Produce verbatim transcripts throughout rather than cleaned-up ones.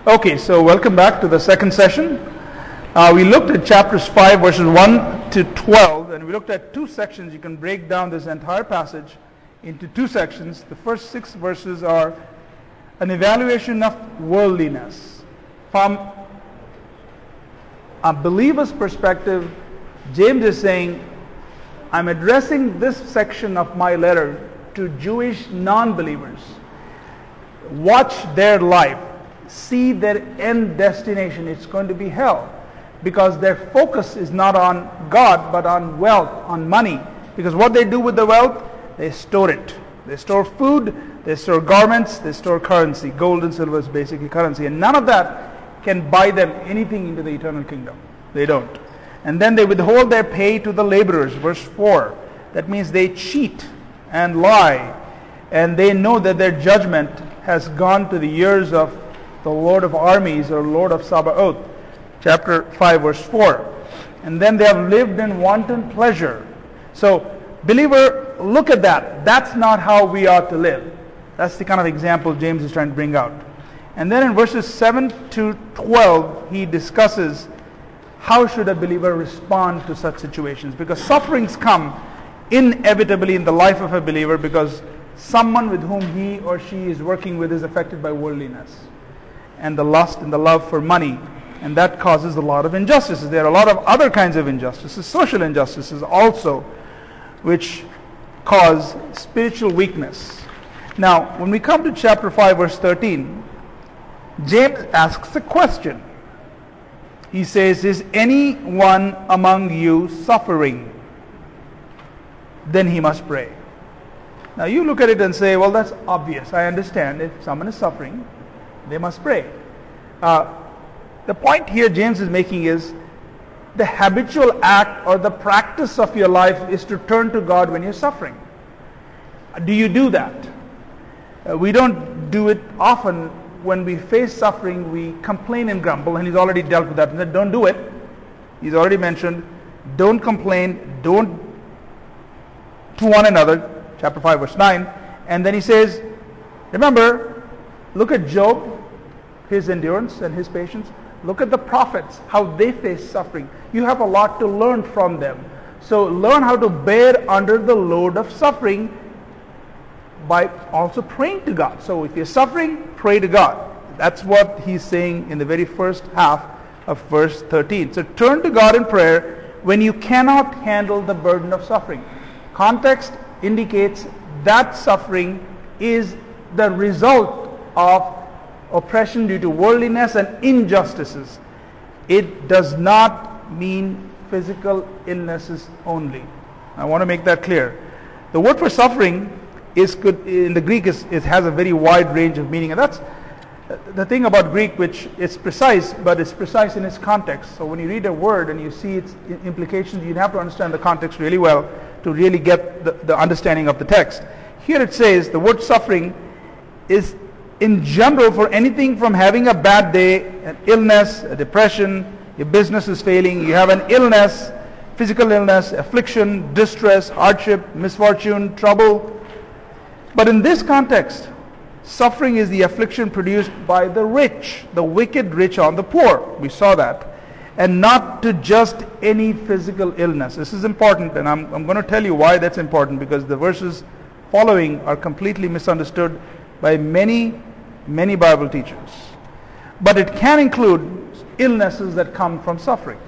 Okay, so welcome back to the second session. Uh, we looked at chapters five, verses one to twelve, and we looked at two sections. You can break down this entire passage into two sections. The first six verses are an evaluation of worldliness. From a believer's perspective, James is saying, I'm addressing this section of my letter to Jewish non-believers. Watch their life. See their end destination. It's going to be hell, because their focus is not on God but on wealth, on money. Because what they do with the wealth, they store it. They store food, they store garments, they store currency. Gold and silver is basically currency, and none of that can buy them anything into the eternal kingdom. They don't. And then they withhold their pay to the laborers. Verse four. That means they cheat and lie, and they know that their judgment has gone to the ears of the Lord of armies, or Lord of Sabaoth. Chapter five, verse four. And then they have lived in wanton pleasure. So, believer, look at that. That's not how we ought to live. That's the kind of example James is trying to bring out. And then in verses seven to twelve, he discusses how should a believer respond to such situations. Because sufferings come inevitably in the life of a believer, because someone with whom he or she is working with is affected by worldliness and the lust and the love for money, and that causes a lot of injustices. There are a lot of other kinds of injustices, social injustices also, which cause spiritual weakness. Now, when we come to chapter five, verse thirteen, James asks a question. He says, is anyone among you suffering? Then he must pray. Now you look at it and say, well, that's obvious. I understand. If someone is suffering, they must pray. Uh, the point here James is making is the habitual act or the practice of your life is to turn to God when you're suffering. Do you do that? Uh, we don't do it often. When we face suffering, we complain and grumble, and he's already dealt with that. He said, don't do it. He's already mentioned, don't complain, don't to one another, chapter five, verse nine. And then he says, remember, look at Job, his endurance and his patience. Look at the prophets, how they face suffering. You have a lot to learn from them. So learn how to bear under the load of suffering by also praying to God. So if you're suffering, pray to God. That's what he's saying in the very first half of verse thirteen. So turn to God in prayer when you cannot handle the burden of suffering. Context indicates that suffering is the result of oppression due to worldliness and injustices. It does not mean physical illnesses only. I want to make that clear. The word for suffering is good in the Greek is it has a very wide range of meaning, and that's the thing about Greek, which is precise, but it's precise in its context. So when you read a word and you see its implications, you have to understand the context really well to really get the, the understanding of the text. Here it says the word suffering is in general for anything from having a bad day, an illness, a depression, your business is failing, you have an illness, physical illness, affliction, distress, hardship, misfortune, trouble. But in this context, suffering is the affliction produced by the rich, the wicked rich on the poor. We saw that. And not to just any physical illness. This is important, and I'm, I'm going to tell you why that's important, because the verses following are completely misunderstood by many, many Bible teachers. But it can include illnesses that come from suffering.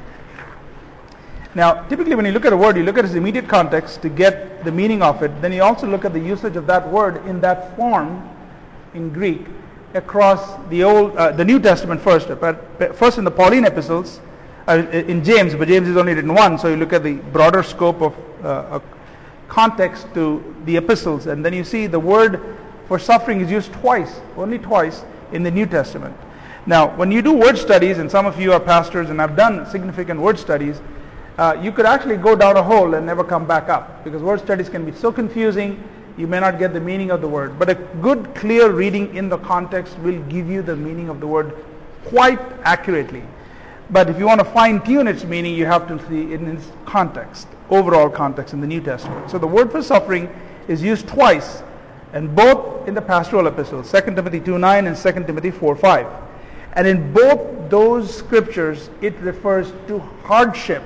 Now, typically when you look at a word, you look at its immediate context to get the meaning of it. Then you also look at the usage of that word in that form in Greek across the Old, uh, the New Testament first. But first in the Pauline epistles, uh, in James, but James is only written one, so you look at the broader scope of uh, context to the epistles, and then you see the word for suffering is used twice, only twice in the New Testament. Now, when you do word studies, and some of you are pastors and have done significant word studies, uh, you could actually go down a hole and never come back up, because word studies can be so confusing, you may not get the meaning of the word. But a good, clear reading in the context will give you the meaning of the word quite accurately. But if you want to fine-tune its meaning, you have to see it in its context, overall context in the New Testament. So the word for suffering is used twice, and both in the pastoral epistles, Second Timothy two nine and Second Timothy four five. And in both those scriptures, it refers to hardship,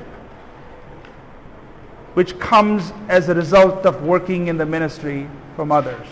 which comes as a result of working in the ministry from others.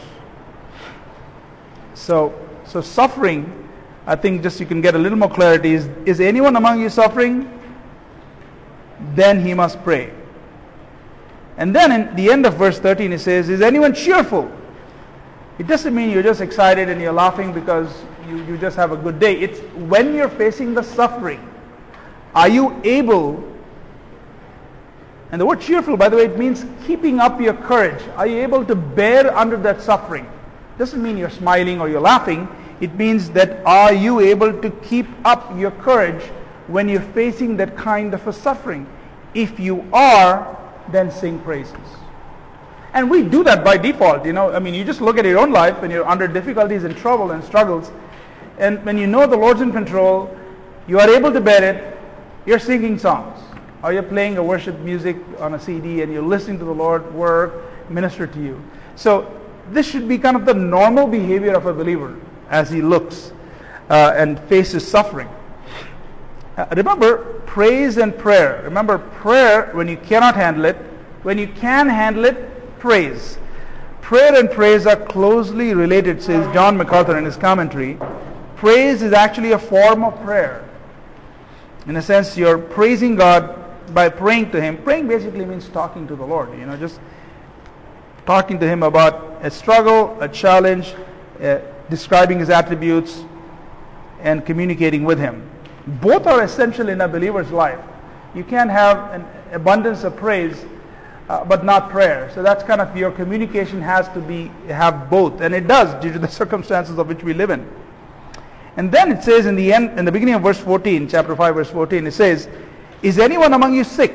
So, so suffering, I think just you can get a little more clarity, is, is anyone among you suffering? Then he must pray. And then in the end of verse thirteen it says, is anyone cheerful? It doesn't mean you're just excited and you're laughing because you, you just have a good day. It's when you're facing the suffering, are you able, and the word cheerful, by the way, it means keeping up your courage. Are you able to bear under that suffering? It doesn't mean you're smiling or you're laughing. It means that are you able to keep up your courage when you're facing that kind of a suffering? If you are, then sing praises. And we do that by default, you know. I mean, you just look at your own life when you're under difficulties and trouble and struggles. And when you know the Lord's in control, you are able to bear it, you're singing songs. Or you're playing a worship music on a C D and you're listening to the Lord work, minister to you. So this should be kind of the normal behavior of a believer as he looks uh, and faces suffering. Uh, remember, praise and prayer. Remember, prayer when you cannot handle it. When you can handle it, praise. Prayer and praise are closely related, says John MacArthur in his commentary. Praise is actually a form of prayer. In a sense, you're praising God by praying to Him. Praying basically means talking to the Lord. You know, just talking to Him about a struggle, a challenge, uh, describing His attributes, and communicating with Him. Both are essential in a believer's life. You can't have an abundance of praise uh, but not prayer. So that's kind of your communication has to be have both, and it does due to the circumstances of which we live in. And then it says in the end, in the beginning of verse fourteen, chapter five, verse fourteen, it says, "Is anyone among you sick?"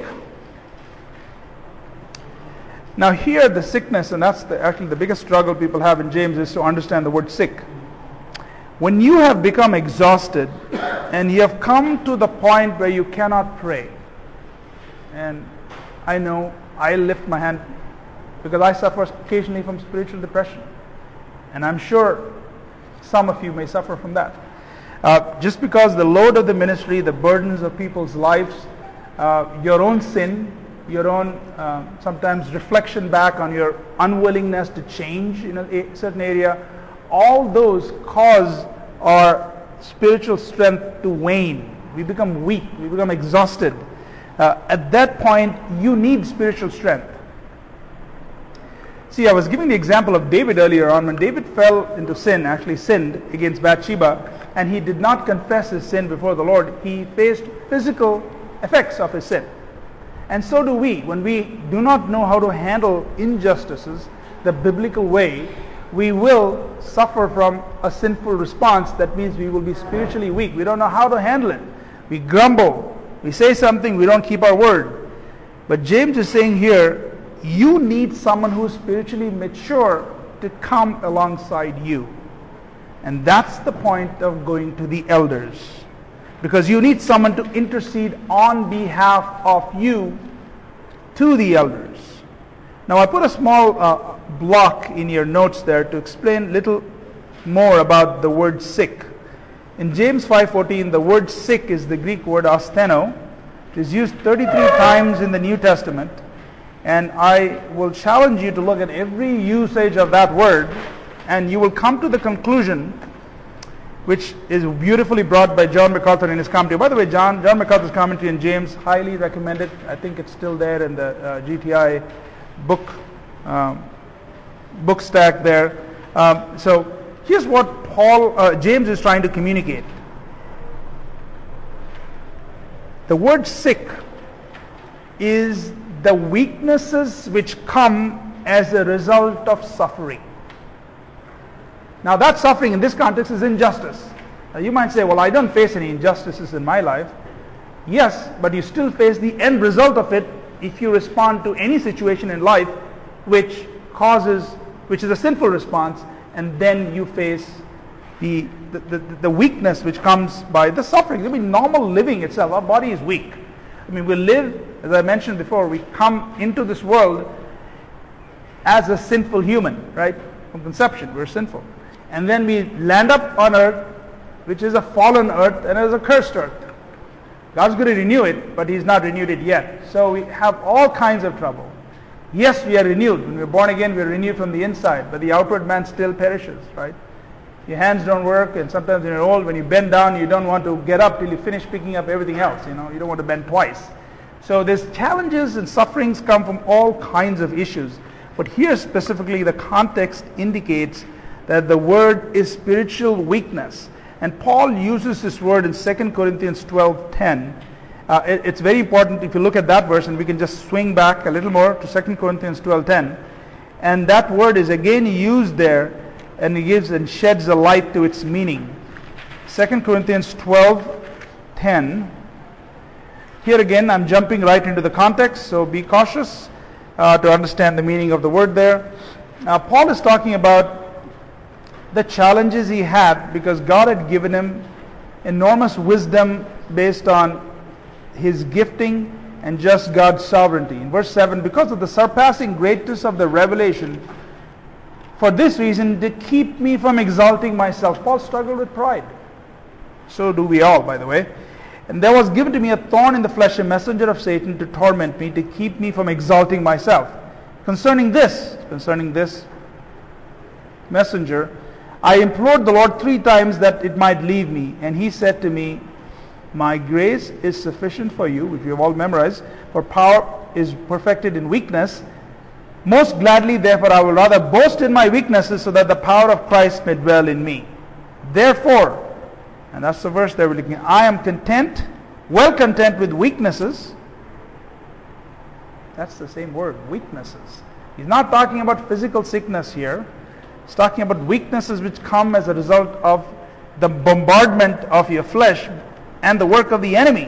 Now here the sickness, and that's the, actually the biggest struggle people have in James, is to understand the word sick. When you have become exhausted and you have come to the point where you cannot pray, and I know I lift my hand because I suffer occasionally from spiritual depression, and I'm sure some of you may suffer from that. Uh, just because the load of the ministry, the burdens of people's lives, uh, your own sin, your own uh, sometimes reflection back on your unwillingness to change in a certain area, all those cause our spiritual strength to wane. We become weak, we become exhausted. Uh, at that point, you need spiritual strength. See, I was giving the example of David earlier on. When David fell into sin, actually sinned against Bathsheba, and he did not confess his sin before the Lord, he faced physical effects of his sin. And so do we. When we do not know how to handle injustices the biblical way, we will suffer from a sinful response. That means we will be spiritually weak. We don't know how to handle it. We grumble. We say something, we don't keep our word. But James is saying here, you need someone who's spiritually mature to come alongside you. And that's the point of going to the elders. Because you need someone to intercede on behalf of you to the elders. Now I put a small uh, block in your notes there to explain a little more about the word sick. In James five fourteen, the word sick is the Greek word astheno. It is used thirty-three times in the New Testament. And I will challenge you to look at every usage of that word, and you will come to the conclusion, which is beautifully brought by John MacArthur in his commentary. By the way, John, John MacArthur's commentary in James, highly recommended. I think it's still there in the uh, G T I book, um, book stack there. Um, so here's what Paul, uh, James is trying to communicate. The word sick is the weaknesses which come as a result of suffering. Now that suffering in this context is injustice. Now you might say, well, I don't face any injustices in my life. Yes, but you still face the end result of it if you respond to any situation in life which causes, which is a sinful response, and then you face the, the, the, the weakness which comes by the suffering. I mean, normal living itself, our body is weak. I mean, we live, as I mentioned before, we come into this world as a sinful human, right? From conception, we're sinful. And then we land up on earth which is a fallen earth and is a cursed earth. God's going to renew it, but He's not renewed it yet. So we have all kinds of trouble. Yes, we are renewed. When we're born again, we're renewed from the inside, but the outward man still perishes, right? Your hands don't work, and sometimes when you're old, when you bend down, you don't want to get up till you finish picking up everything else. You know, you don't want to bend twice. So there's challenges and sufferings come from all kinds of issues. But here specifically, the context indicates that the word is spiritual weakness. And Paul uses this word in Second Corinthians twelve ten. Uh, it, it's very important if you look at that verse, and we can just swing back a little more to Second Corinthians twelve ten. And that word is again used there, and it gives and sheds a light to its meaning. Second Corinthians twelve ten. Here again, I'm jumping right into the context, so be cautious uh, to understand the meaning of the word there. Now, Paul is talking about the challenges he had because God had given him enormous wisdom based on his gifting and just God's sovereignty. In verse seven, because of the surpassing greatness of the revelation, for this reason, to keep me from exalting myself. Paul struggled with pride. So do we all, by the way. And there was given to me a thorn in the flesh, a messenger of Satan to torment me, to keep me from exalting myself. Concerning this, concerning this messenger, I implored the Lord three times that it might leave me. And He said to me, my grace is sufficient for you, which we have all memorized, for power is perfected in weakness. Most gladly, therefore, I will rather boast in my weaknesses so that the power of Christ may dwell in me. Therefore, and that's the verse that we're looking at, I am content, well content with weaknesses. That's the same word, weaknesses. He's not talking about physical sickness here. He's talking about weaknesses which come as a result of the bombardment of your flesh and the work of the enemy.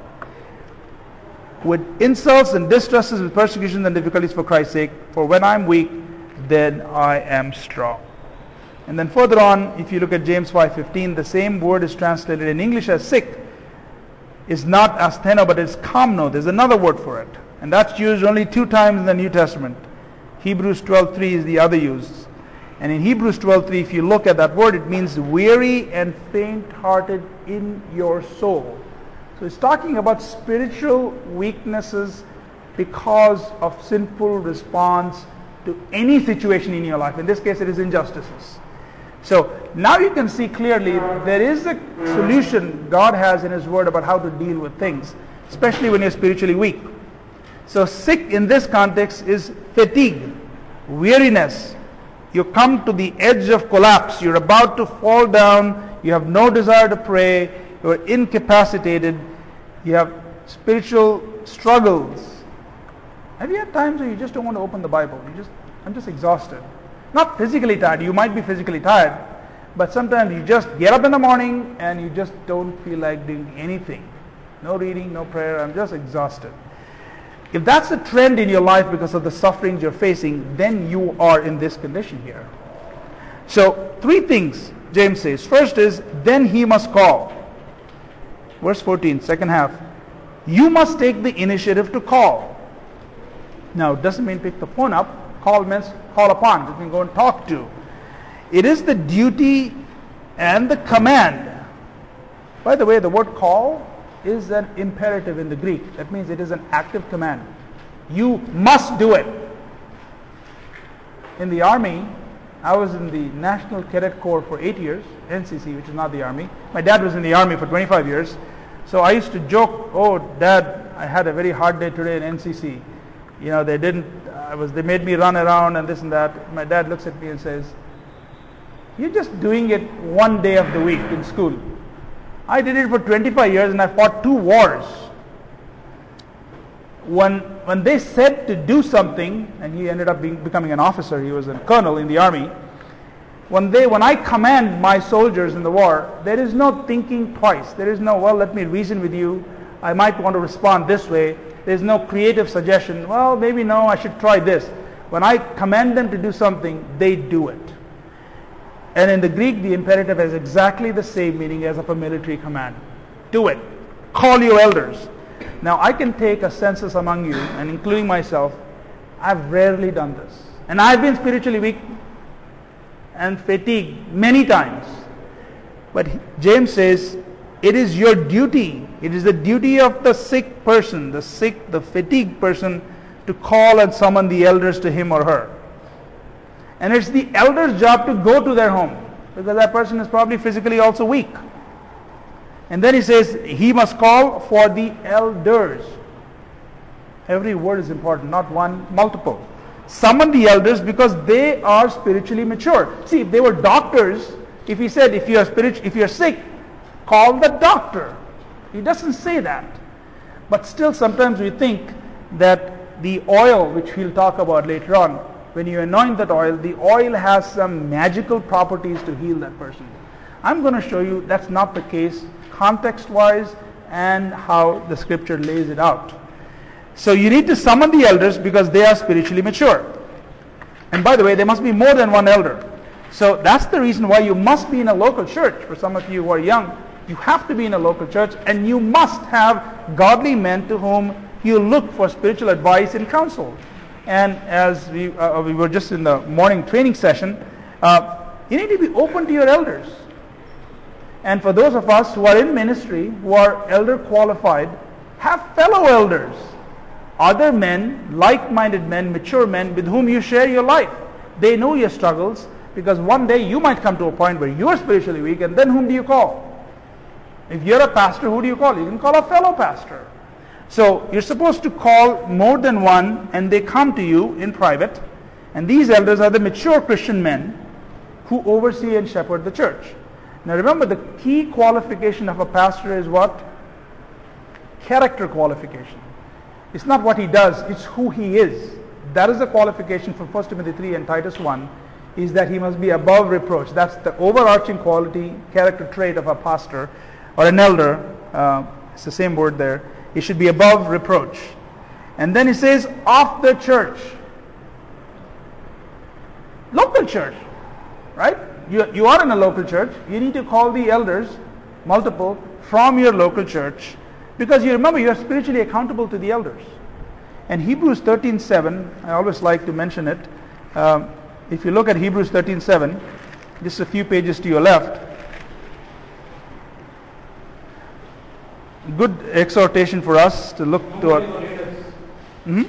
With insults and distresses, with persecutions and difficulties for Christ's sake. For when I am weak, then I am strong. And then further on, if you look at James five fifteen, the same word is translated in English as sick. Is not astheno, but it's kamno. There's another word for it. And that's used only two times in the New Testament. Hebrews twelve three is the other use. And in Hebrews twelve three, if you look at that word, it means weary and faint-hearted in your soul. So it's talking about spiritual weaknesses because of sinful response to any situation in your life. In this case, it is injustices. So now you can see clearly there is a solution God has in His Word about how to deal with things, especially when you're spiritually weak. So sick in this context is fatigue, weariness. You come to the edge of collapse. You're about to fall down. You have no desire to pray. You're incapacitated. You have spiritual struggles. Have you had times where you just don't want to open the Bible? You just, I'm just exhausted. Not physically tired. You might be physically tired, but sometimes you just get up in the morning and you just don't feel like doing anything. No reading, no prayer. I'm just exhausted. If that's a trend in your life because of the sufferings you're facing, then you are in this condition here. So, three things James says. First is, then he must call. Verse fourteen, second half. You must take the initiative to call. Now, it doesn't mean pick the phone up. Call means call upon. You can go and talk to. It is the duty and the command. By the way, the word call is an imperative in the Greek. That means it is an active command. You must do it. In the army, I was in the National Cadet Corps for eight years, N C C, which is not the army. My dad was in the army for twenty-five years. So I used to joke, oh, Dad, I had a very hard day today in N C C. You know, they didn't, I was, they made me run around and this and that. My dad looks at me and says, you're just doing it one day of the week in school. I did it for twenty-five years and I fought two wars. When when they said to do something, and he ended up being, becoming an officer, he was a colonel in the army. When they when I command my soldiers in the war, there is no thinking twice. There is no, well, let me reason with you. I might want to respond this way. There's no creative suggestion. Well, maybe no, I should try this. When I command them to do something, they do it. And in the Greek, the imperative has exactly the same meaning as of a military command. Do it. Call your elders. Now, I can take a census among you, and including myself, I've rarely done this. And I've been spiritually weak and fatigued many times. But James says, it is your duty, it is the duty of the sick person, the sick, the fatigued person, to call and summon the elders to him or her. And it's the elder's job to go to their home, because that person is probably physically also weak. And then he says, he must call for the elders. Every word is important, not one, multiple. Summon the elders because they are spiritually mature. See, if they were doctors, if he said, if you are spirit, if you are sick, call the doctor. He doesn't say that. But still, sometimes we think that the oil, which we'll talk about later on, when you anoint that oil, the oil has some magical properties to heal that person. I'm going to show you that's not the case, context-wise and how the scripture lays it out. So you need to summon the elders because they are spiritually mature. And by the way, there must be more than one elder. So that's the reason why you must be in a local church. For some of you who are young, you have to be in a local church, and you must have godly men to whom you look for spiritual advice and counsel. And as we, uh, we were just in the morning training session, uh, you need to be open to your elders. And for those of us who are in ministry, who are elder qualified, have fellow elders, other men, like-minded men, mature men with whom you share your life. They know your struggles, because one day you might come to a point where you are spiritually weak, and then whom do you call? If you're a pastor, who do you call? You can call a fellow pastor. So you're supposed to call more than one, and they come to you in private. And these elders are the mature Christian men who oversee and shepherd the church. Now remember, the key qualification of a pastor is what? Character qualification. It's not what he does, it's who he is. That is the qualification for First Timothy three and Titus one, is that he must be above reproach. That's the overarching quality, character trait of a pastor or an elder. Uh, it's the same word there. He should be above reproach. And then he says, of the church. Local church, right? You, you are in a local church. You need to call the elders, multiple, from your local church, because you remember you are spiritually accountable to the elders. And Hebrews thirteen seven, I always like to mention it. Um, if you look at Hebrews thirteen seven, just a few pages to your left, good exhortation for us to look to our... Mm-hmm.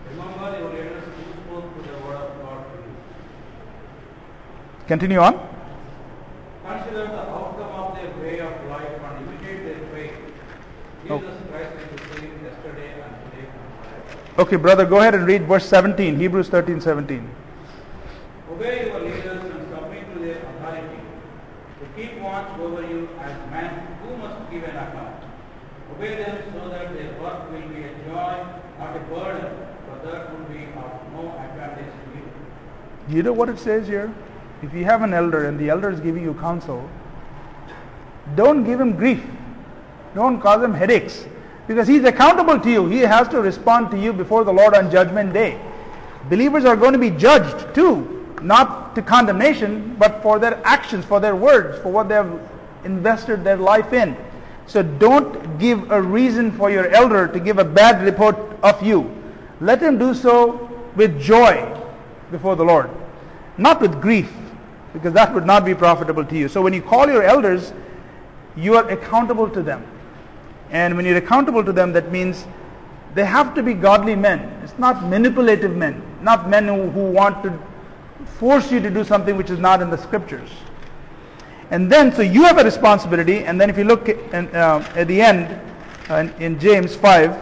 Continue on. Consider the outcome of their way of life and imitate their faith. Jesus Christ is the same yesterday and today and forever. Okay, brother, go ahead and read verse seventeen, Hebrews thirteen seventeen. Obey your leaders and submit to their authority, to keep watch over you as men who must give an account. Obey them so that their work will be a joy, not a burden, for that would be of no advantage to you. Do you know what it says here? If you have an elder and the elder is giving you counsel, don't give him grief. Don't cause him headaches. Because he's accountable to you. He has to respond to you before the Lord on Judgment Day. Believers are going to be judged too. Not to condemnation, but for their actions, for their words, for what they have invested their life in. So don't give a reason for your elder to give a bad report of you. Let him do so with joy before the Lord. Not with grief, because that would not be profitable to you. So when you call your elders, you are accountable to them. And when you're accountable to them, that means they have to be godly men. It's not manipulative men, not men who, who want to force you to do something which is not in the scriptures. And then, so you have a responsibility. And then if you look at, uh, at the end, uh, in, in James five,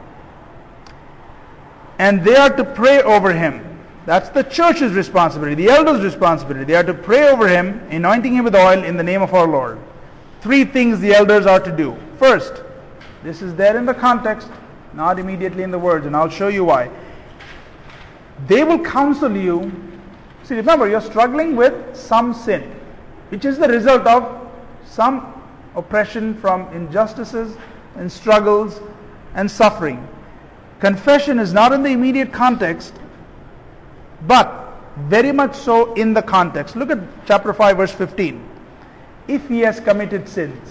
and they are to pray over him. That's the church's responsibility, the elders' responsibility. They are to pray over him, anointing him with oil in the name of our Lord. Three things the elders are to do. First, this is there in the context, not immediately in the words, and I'll show you why. They will counsel you. See, remember, you're struggling with some sin, which is the result of some oppression from injustices and struggles and suffering. Confession is not in the immediate context, but very much so in the context. Look at chapter five, verse fifteen. If he has committed sins.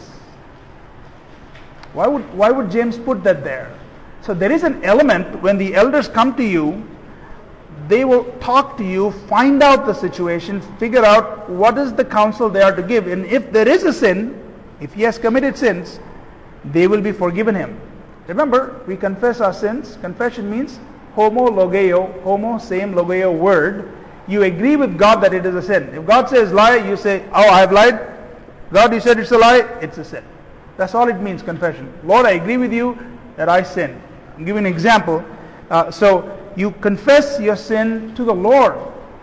Why would, why would James put that there? So there is an element when the elders come to you, they will talk to you, find out the situation, figure out what is the counsel they are to give. And if there is a sin, if he has committed sins, they will be forgiven him. Remember, we confess our sins. Confession means homo logeo, homo, same, logeo, word. You agree with God that it is a sin. If God says lie, you say, oh, I have lied. God, you said it's a lie, it's a sin. That's all it means, confession. Lord, I agree with you that I sinned. I'll give you an example. Uh, so, you confess your sin to the Lord.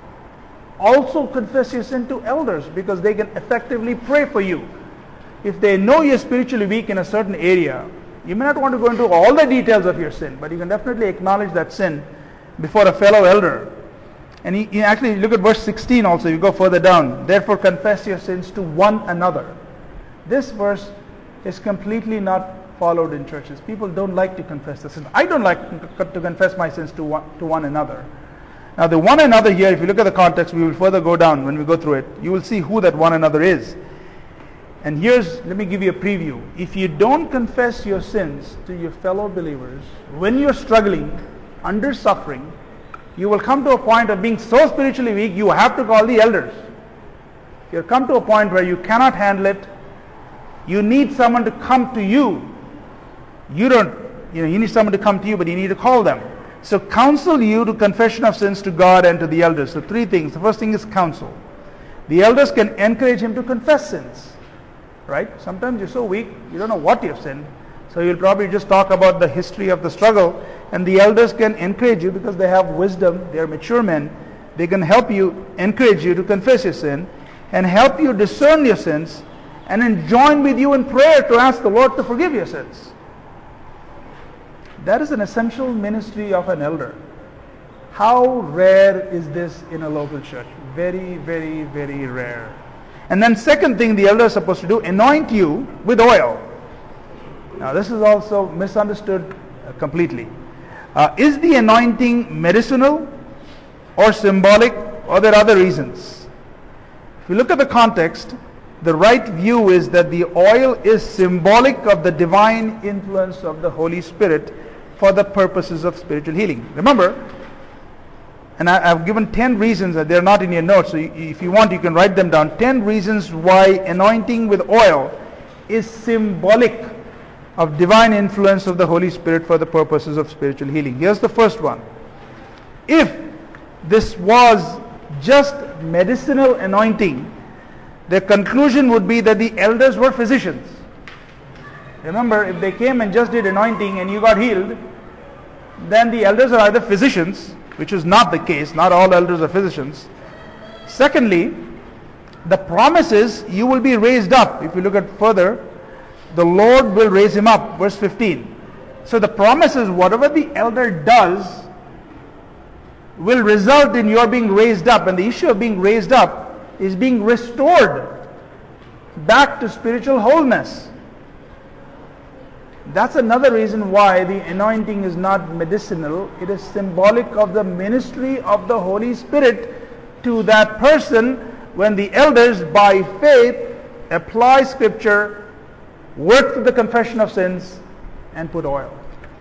Also confess your sin to elders because they can effectively pray for you. If they know you're spiritually weak in a certain area, you may not want to go into all the details of your sin, but you can definitely acknowledge that sin before a fellow elder. And you, you actually look at verse sixteen also, you go further down. Therefore confess your sins to one another. This verse is completely not followed in churches. People don't like to confess the sins. I don't like to confess my sins to one, to one another. Now the one another here, if you look at the context, we will further go down when we go through it. You will see who that one another is. And here's, let me give you a preview. If you don't confess your sins to your fellow believers, when you're struggling, under suffering, you will come to a point of being so spiritually weak, you have to call the elders. You'll come to a point where you cannot handle it. You need someone to come to you. You don't, you know, you need someone to come to you, but you need to call them. So counsel you to confession of sins to God and to the elders. So three things. The first thing is counsel. The elders can encourage him to confess sins. Right? Sometimes you're so weak, you don't know what you've sinned. So you'll probably just talk about the history of the struggle. And the elders can encourage you because they have wisdom. They are mature men. They can help you, encourage you to confess your sin and help you discern your sins and then join with you in prayer to ask the Lord to forgive your sins. That is an essential ministry of an elder. How rare is this in a local church? Very, very, very rare. And then second thing the elder is supposed to do, anoint you with oil. Now this is also misunderstood uh, completely. Uh, is the anointing medicinal or symbolic, or are there other reasons? If you look at the context, the right view is that the oil is symbolic of the divine influence of the Holy Spirit for the purposes of spiritual healing. Remember, and I, I've given ten reasons, that they're not in your notes, so you, if you want you can write them down. ten reasons why anointing with oil is symbolic of divine influence of the Holy Spirit for the purposes of spiritual healing. Here's the first one. If this was just medicinal anointing, the conclusion would be that the elders were physicians. Remember, if they came and just did anointing and you got healed, then the elders are either physicians, which is not the case. Not all elders are physicians. Secondly, the promise is you will be raised up. If you look at further, the Lord will raise him up. Verse fifteen. So the promise is whatever the elder does will result in your being raised up. And the issue of being raised up is being restored back to spiritual wholeness. That's another reason why the anointing is not medicinal. It is symbolic of the ministry of the Holy Spirit to that person when the elders by faith apply scripture, work through the confession of sins and put oil.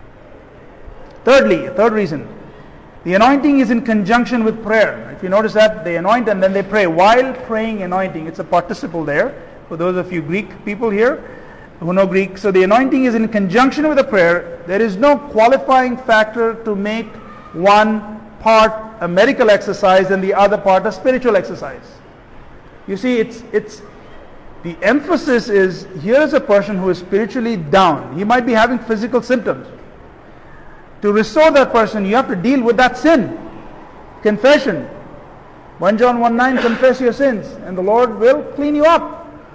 Thirdly, third reason, the anointing is in conjunction with prayer. If you notice that, they anoint and then they pray. While praying, anointing, it's a participle there. For those of you Greek people here who know Greek, so the anointing is in conjunction with the prayer. There is no qualifying factor to make one part a medical exercise and the other part a spiritual exercise. You see, it's it's the emphasis is, here is a person who is spiritually down. He might be having physical symptoms. To restore that person, you have to deal with that sin. Confession. First John one nine, confess your sins and the Lord will clean you up.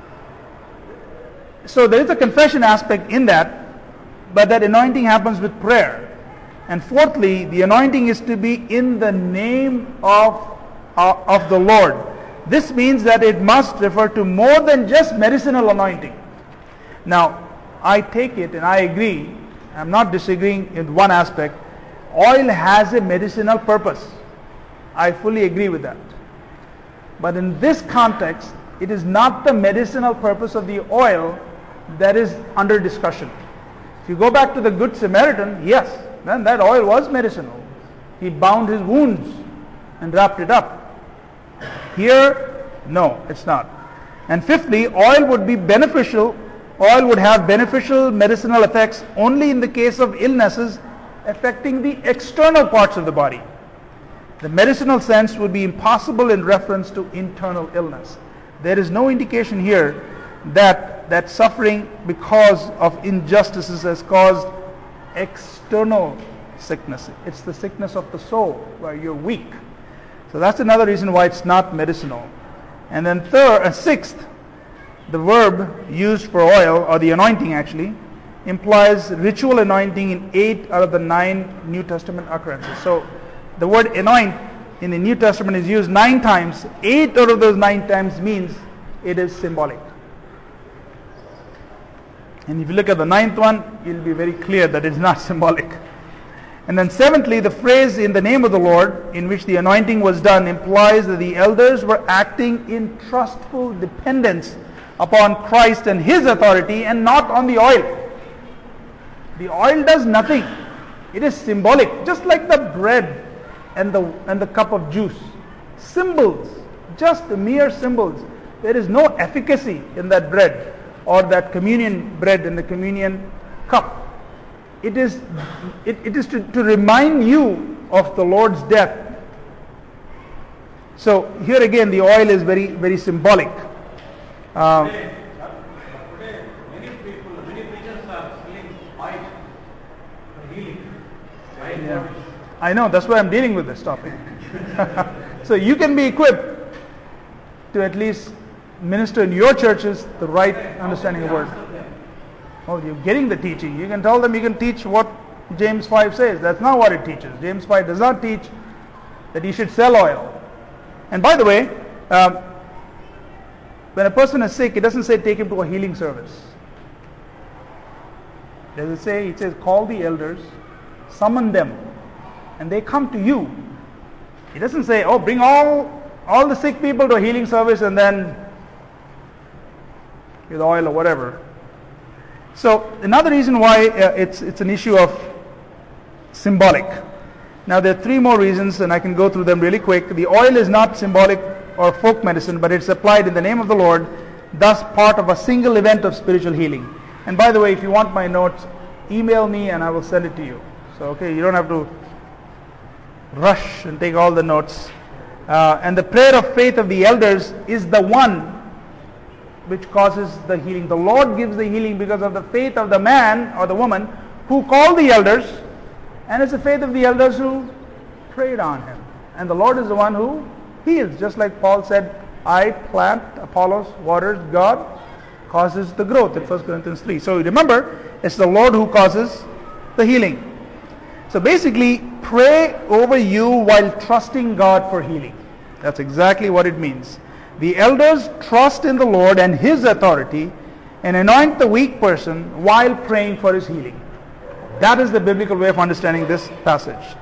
So there is a confession aspect in that, but that anointing happens with prayer. And fourthly, the anointing is to be in the name of, uh, of the Lord. This means that it must refer to more than just medicinal anointing. Now, I take it and I agree, I'm not disagreeing in one aspect, oil has a medicinal purpose. I fully agree with that. But in this context, it is not the medicinal purpose of the oil that is under discussion. If you go back to the Good Samaritan, yes, then that oil was medicinal. He bound his wounds and wrapped it up. Here, no, it's not. And fifthly, oil would be beneficial, oil would have beneficial medicinal effects only in the case of illnesses affecting the external parts of the body. The medicinal sense would be impossible in reference to internal illness. There is no indication here that that suffering because of injustices has caused external sickness. It's the sickness of the soul where you're weak. So that's another reason why it's not medicinal. And then third, uh, sixth, the verb used for oil, or the anointing actually, implies ritual anointing in eight out of the nine New Testament occurrences. So the word anoint in the New Testament is used nine times. Eight out of those nine times means it is symbolic. And if you look at the ninth one, you'll be very clear that it's not symbolic. And then seventhly, the phrase in the name of the Lord, in which the anointing was done, implies that the elders were acting in trustful dependence upon Christ and His authority and not on the oil. The oil does nothing. It is symbolic, just like the bread and the, and the cup of juice. Symbols, just mere symbols. There is no efficacy in that bread or that communion bread in the communion cup. It is, it, it is to, to remind you of the Lord's death. So here again the oil is very, very symbolic. Um, Today, today many people, many preachers are selling oil for healing. Right? yeah. I know, that's why I'm dealing with this topic. So you can be equipped to at least minister in your churches the right understanding of the word. Oh, you're getting the teaching. You can tell them you can teach what James five says. That's not what it teaches. James five does not teach that you should sell oil. And by the way, um, when a person is sick, it doesn't say take him to a healing service. Does it say? It says call the elders, summon them, and they come to you. It doesn't say, oh, bring all, all the sick people to a healing service and then with oil or whatever. So another reason why uh, it's it's an issue of symbolic. Now there are three more reasons, and I can go through them really quick. The oil is not symbolic or folk medicine, but it's applied in the name of the Lord, thus part of a single event of spiritual healing. And by the way, if you want my notes, email me and I will send it to you. So okay, you don't have to rush and take all the notes. Uh, and the prayer of faith of the elders is the one which causes the healing. The Lord gives the healing because of the faith of the man or the woman who called the elders, and it's the faith of the elders who prayed on him. And the Lord is the one who heals. Just like Paul said, I plant, Apollos waters, God causes the growth in First Corinthians three. So remember, it's the Lord who causes the healing. So basically, pray over you while trusting God for healing. That's exactly what it means. The elders trust in the Lord and His authority and anoint the weak person while praying for his healing. That is the biblical way of understanding this passage.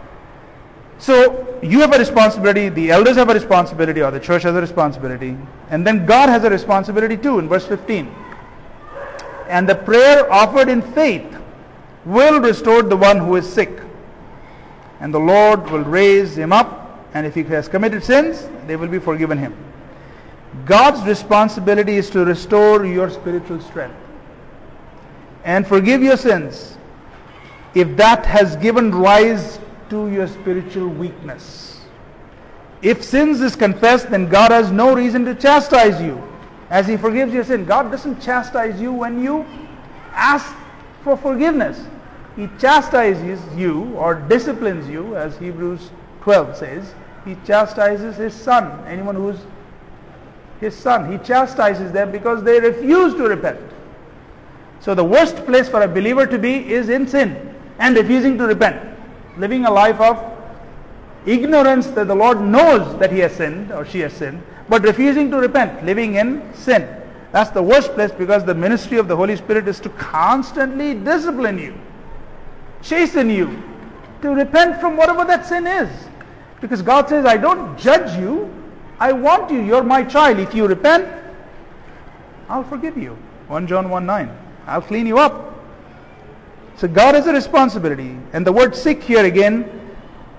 So you have a responsibility, the elders have a responsibility, or the church has a responsibility, and then God has a responsibility too in verse fifteen. And the prayer offered in faith will restore the one who is sick, and the Lord will raise him up, and if he has committed sins, they will be forgiven him. God's responsibility is to restore your spiritual strength and forgive your sins if that has given rise to your spiritual weakness. If sins is confessed, then God has no reason to chastise you as He forgives your sin. God doesn't chastise you when you ask for forgiveness. He chastises you or disciplines you, as Hebrews twelve says. He chastises His son, anyone who's His son. He chastises them because they refuse to repent. So the worst place for a believer to be is in sin and refusing to repent. Living a life of ignorance that the Lord knows that he has sinned or she has sinned, but refusing to repent, living in sin. That's the worst place, because the ministry of the Holy Spirit is to constantly discipline you, chasten you, to repent from whatever that sin is. Because God says, I don't judge you, I want you, you're my child. If you repent, I'll forgive you. First John one nine. I'll clean you up. So God has a responsibility. And the word sick here again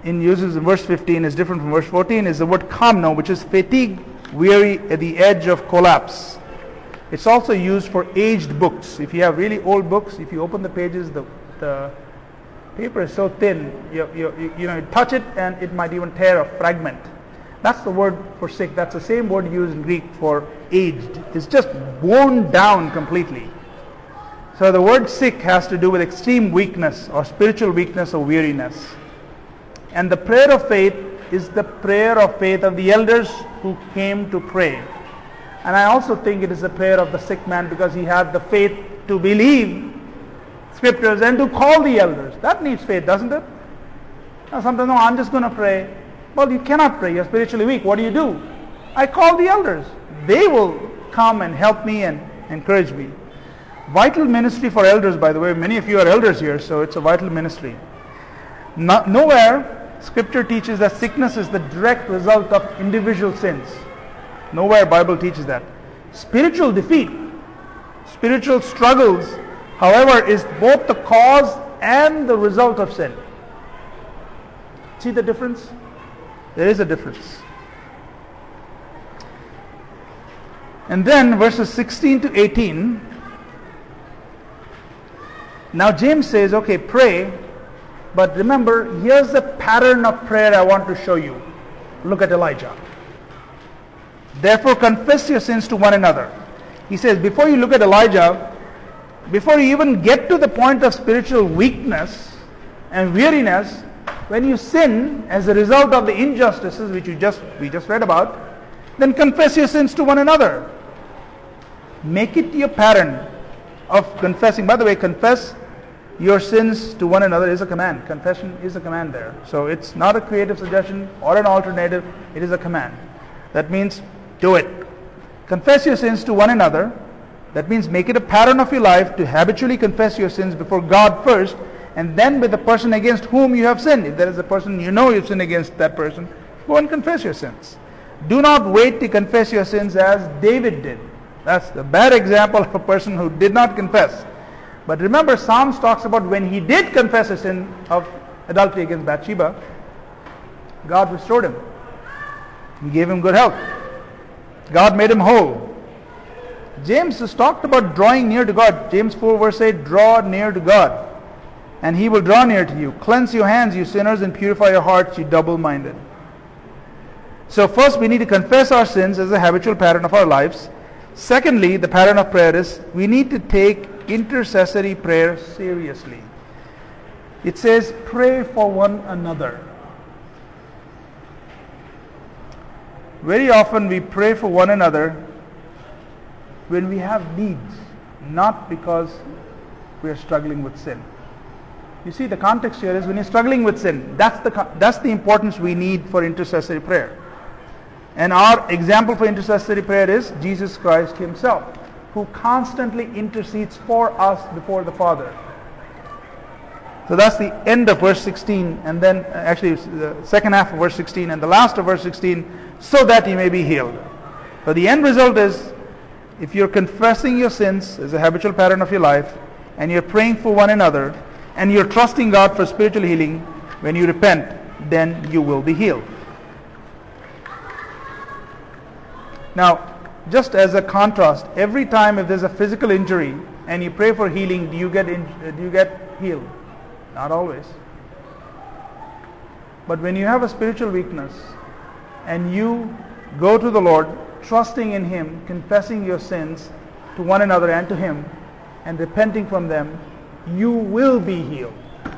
in uses in verse fifteen is different from verse fourteen is the word kamno, which is fatigue, weary, at the edge of collapse. It's also used for aged books. If you have really old books, if you open the pages, the, the paper is so thin, you, you, you know, you touch it and it might even tear a fragment. That's the word for sick. That's the same word used in Greek for aged. It's just worn down completely. So the word sick has to do with extreme weakness or spiritual weakness or weariness. And the prayer of faith is the prayer of faith of the elders who came to pray. And I also think it is the prayer of the sick man because he had the faith to believe scriptures and to call the elders. That needs faith, doesn't it? Now sometimes, no, I'm just going to pray. Well, you cannot pray. You're spiritually weak. What do you do? I call the elders. They will come and help me and encourage me. Vital ministry for elders, by the way. Many of you are elders here, so it's a vital ministry. No, nowhere, Scripture teaches that sickness is the direct result of individual sins. Nowhere Bible teaches that. Spiritual defeat, spiritual struggles, however, is both the cause and the result of sin. See the difference? There is a difference. And then verses sixteen to eighteen. Now James says, okay, pray, but remember, here's the pattern of prayer I want to show you. Look at Elijah. Therefore confess your sins to one another. He says, before you look at Elijah, before you even get to the point of spiritual weakness and weariness, when you sin as a result of the injustices which you just we just read about, then confess your sins to one another. Make it your pattern of confessing. By the way, confess your sins to one another is a command. Confession is a command there. So it's not a creative suggestion or an alternative. It is a command. That means do it. Confess your sins to one another. That means make it a pattern of your life to habitually confess your sins before God first, and then with the person against whom you have sinned. If there is a person you know you've sinned against that person, go and confess your sins. Do not wait to confess your sins as David did. That's the bad example of a person who did not confess. But remember, Psalms talks about when he did confess a sin of adultery against Bathsheba, God restored him. He gave him good health. God made him whole. James has talked about drawing near to God. James four verse eight, draw near to God, and He will draw near to you. Cleanse your hands, you sinners, and purify your hearts, you double-minded. So first we need to confess our sins as a habitual pattern of our lives. Secondly, the pattern of prayer is we need to take intercessory prayer seriously. It says, pray for one another. Very often we pray for one another when we have needs, not because we are struggling with sin. You see, the context here is when you're struggling with sin, that's the, that's the importance we need for intercessory prayer. And our example for intercessory prayer is Jesus Christ Himself, who constantly intercedes for us before the Father. So that's the end of verse sixteen, and then actually the second half of verse sixteen and the last of verse sixteen, so that you may be healed. So the end result is, if you're confessing your sins as a habitual pattern of your life, and you're praying for one another, and you're trusting God for spiritual healing, when you repent, then you will be healed. Now, just as a contrast, every time if there's a physical injury and you pray for healing, do you get in, do you get healed? Not always. But when you have a spiritual weakness and you go to the Lord, trusting in Him, confessing your sins to one another and to Him, and repenting from them, you will be healed.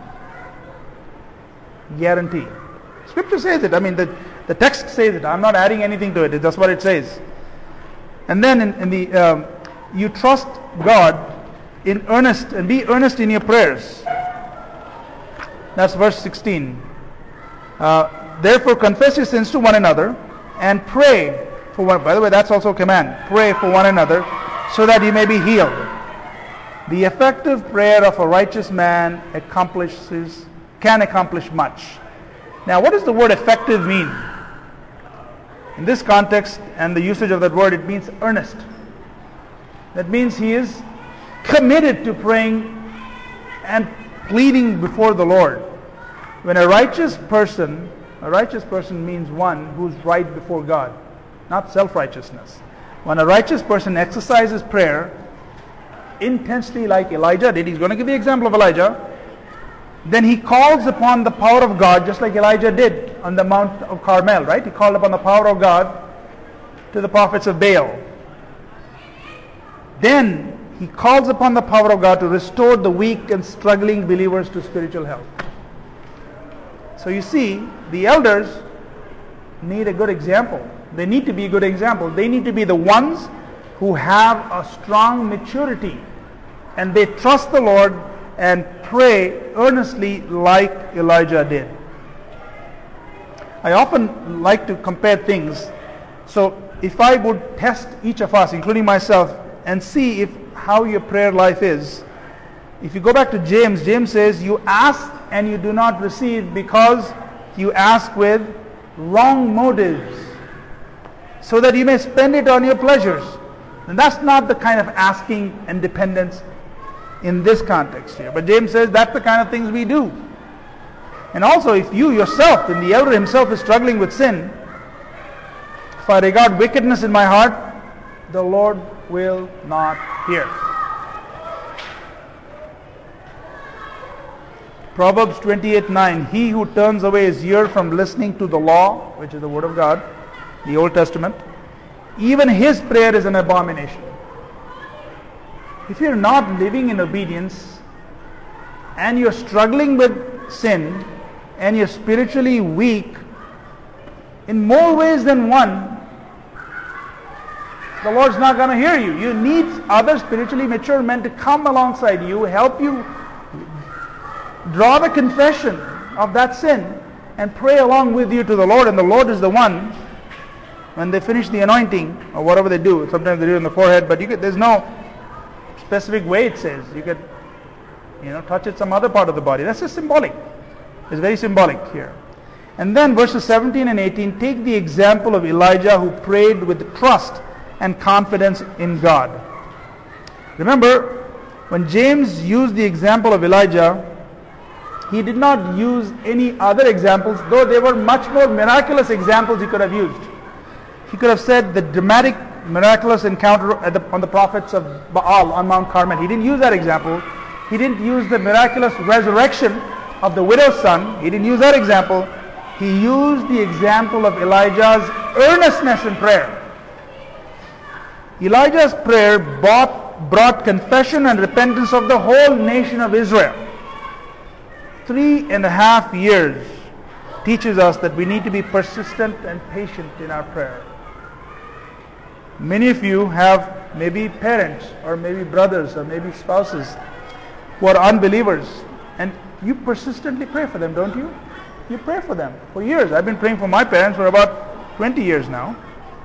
Guarantee. Scripture says it. I mean, the, the text says it. I'm not adding anything to it. That's what it says. And then in, in the um, you trust God in earnest and be earnest in your prayers. That's verse sixteen. Uh, Therefore, confess your sins to one another and pray for one. By the way, that's also a command. Pray for one another so that you may be healed. The effective prayer of a righteous man accomplishes can accomplish much. Now, what does the word effective mean? In this context and the usage of that word, it means earnest. That means he is committed to praying and pleading before the Lord. When a righteous person, a righteous person means one who's right before God, not self-righteousness. When a righteous person exercises prayer intensely like Elijah did, he's going to give the example of Elijah, then he calls upon the power of God just like Elijah did on the Mount of Carmel, right? He called upon the power of God to the prophets of Baal. Then he calls upon the power of God to restore the weak and struggling believers to spiritual health. So you see, the elders need a good example. They need to be a good example. They need to be the ones who have a strong maturity and they trust the Lord and pray earnestly like Elijah did. I often like to compare things. So if I would test each of us, including myself, and see if how your prayer life is. If you go back to James, James says, you ask and you do not receive because you ask with wrong motives, so that you may spend it on your pleasures. And that's not the kind of asking and dependence in this context here. But James says that's the kind of things we do. And also, if you yourself, and the elder himself is struggling with sin, if I regard wickedness in my heart, the Lord will not hear. Proverbs twenty-eight nine, he who turns away his ear from listening to the law, which is the word of God, the Old Testament, even his prayer is an abomination. If you're not living in obedience and you're struggling with sin and you're spiritually weak in more ways than one, the Lord's not going to hear you. You need other spiritually mature men to come alongside you, help you draw the confession of that sin and pray along with you to the Lord. And the Lord is the one, when they finish the anointing or whatever they do, sometimes they do it on the forehead, but you could, there's no specific way it says. You could, you know, touch it some other part of the body. That's just symbolic. It's very symbolic here. And then verses seventeen and eighteen take the example of Elijah, who prayed with trust and confidence in God. Remember, when James used the example of Elijah, he did not use any other examples, though there were much more miraculous examples he could have used. He could have said the dramatic, miraculous encounter at the, on the prophets of Baal on Mount Carmel. He didn't use that example. He didn't use the miraculous resurrection of the widow's son. He didn't use that example. He used the example of Elijah's earnestness in prayer. Elijah's prayer brought, brought confession and repentance of the whole nation of Israel. Three and a half years teaches us that we need to be persistent and patient in our prayer. Many of you have maybe parents or maybe brothers or maybe spouses who are unbelievers, and you persistently pray for them, don't you? You pray for them for years. I've been praying for my parents for about twenty years now.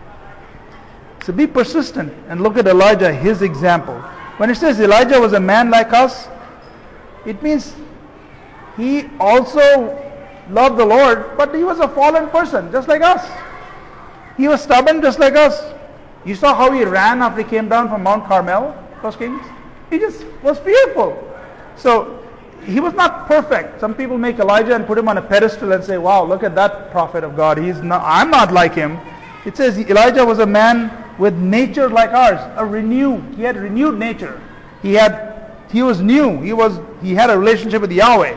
So be persistent and look at Elijah, his example. When it says Elijah was a man like us, it means he also loved the Lord, but he was a fallen person, just like us. He was stubborn, just like us. You saw how he ran after he came down from Mount Carmel, First Kings? He just was fearful. So he was not perfect. Some people make Elijah and put him on a pedestal and say, wow, look at that prophet of God. He's not, I'm not like him. It says Elijah was a man with nature like ours, a renewed. He had renewed nature. He had, he was new. He was, he had a relationship with Yahweh.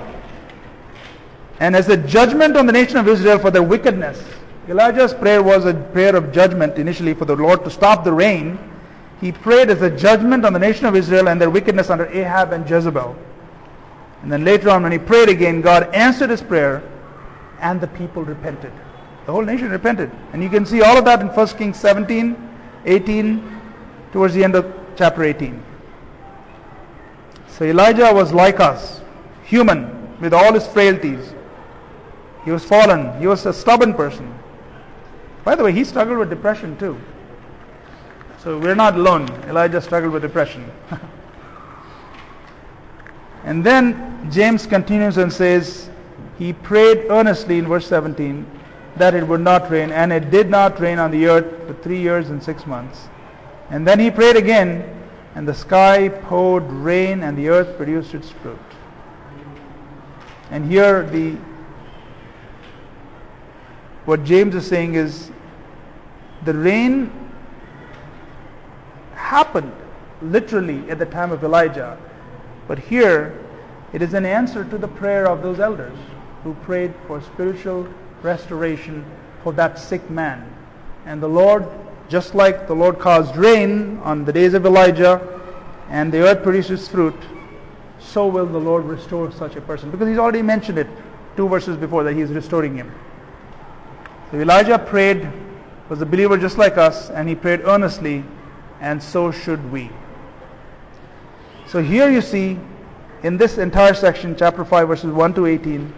And as a judgment on the nation of Israel for their wickedness, Elijah's prayer was a prayer of judgment initially for the Lord to stop the rain. He prayed as a judgment on the nation of Israel and their wickedness under Ahab and Jezebel. And then later on when he prayed again, God answered his prayer and the people repented. The whole nation repented. And you can see all of that in First Kings seventeen, eighteen, towards the end of chapter eighteen. So Elijah was like us, human, with all his frailties. He was fallen. He was a stubborn person. By the way, he struggled with depression too. So we're not alone. Elijah struggled with depression. And then James continues and says, he prayed earnestly in verse seventeen that it would not rain, and it did not rain on the earth for three years and six months. And then he prayed again, and the sky poured rain, and the earth produced its fruit. And here the what James is saying is the rain happened literally at the time of Elijah, but here it is an answer to the prayer of those elders who prayed for spiritual restoration for that sick man. And the Lord, just like the Lord caused rain on the days of Elijah and the earth produces fruit, so will the Lord restore such a person. Because he's already mentioned it two verses before that he is restoring him. So Elijah prayed, was a believer just like us, and he prayed earnestly, and so should we. So here you see, in this entire section, chapter five, verses one to eighteen,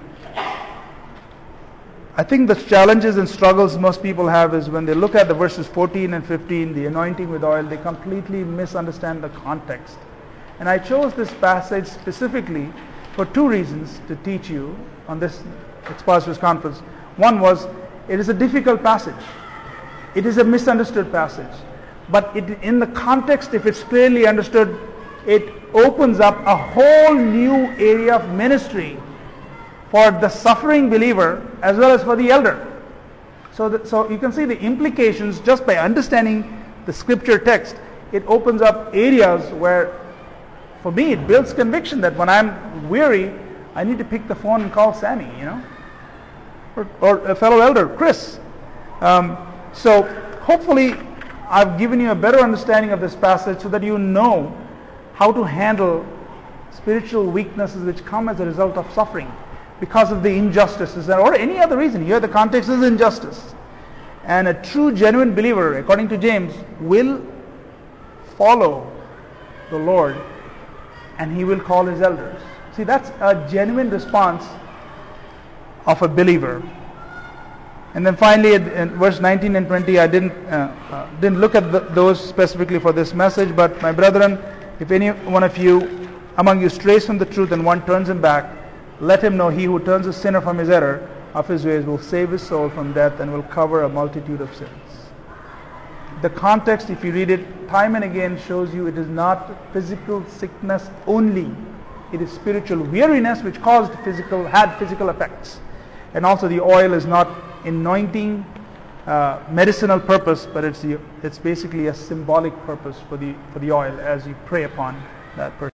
I think the challenges and struggles most people have is when they look at the verses fourteen and fifteen, the anointing with oil, they completely misunderstand the context. And I chose this passage specifically for two reasons to teach you on this Expositors Conference. One was, it is a difficult passage. It is a misunderstood passage. But it, in the context, if it's clearly understood, it opens up a whole new area of ministry for the suffering believer as well as for the elder. So, that, so you can see the implications just by understanding the scripture text. It opens up areas where, for me, it builds conviction that when I'm weary, I need to pick the phone and call Sammy, you know, or, or a fellow elder, Chris. Um, so hopefully I've given you a better understanding of this passage so that you know how to handle spiritual weaknesses which come as a result of suffering because of the injustices or any other reason. Here the context is injustice. And a true, genuine believer, according to James, will follow the Lord and he will call his elders. See, that's a genuine response of a believer. And then finally, in verse nineteen and twenty, I didn't uh, uh, didn't look at the, those specifically for this message. But my brethren, if any one of you among you strays from the truth and one turns him back, let him know he who turns a sinner from his error of his ways will save his soul from death and will cover a multitude of sins. The context, if you read it time and again, shows you it is not physical sickness only. It is spiritual weariness which caused physical, had physical effects. And also the oil is not anointing uh, medicinal purpose, but it's the, it's basically a symbolic purpose for the for the oil as you pray upon that person.